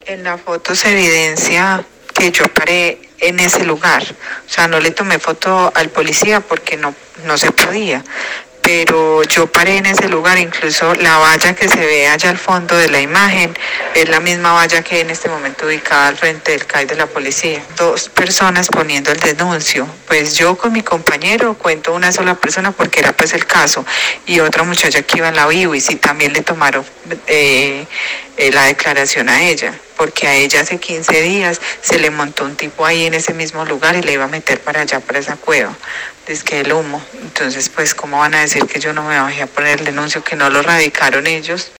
En la foto se evidencia que yo paré en ese lugar. O sea, no le tomé foto al policía porque no se podía. Pero yo paré en ese lugar, incluso la valla que se ve allá al fondo de la imagen es la misma valla que en este momento ubicada al frente del CAI de la policía. 2 personas poniendo el denuncio, pues yo con mi compañero cuento una sola persona porque era pues el caso, y otra muchacha que iba en la BIWIS y también le tomaron la declaración a ella, porque a ella hace 15 días se le montó un tipo ahí en ese mismo lugar y le iba a meter para allá, para esa cueva. Es que el humo. Entonces, pues, ¿cómo van a decir que yo no me bajé a poner el denuncio, que no lo radicaron ellos?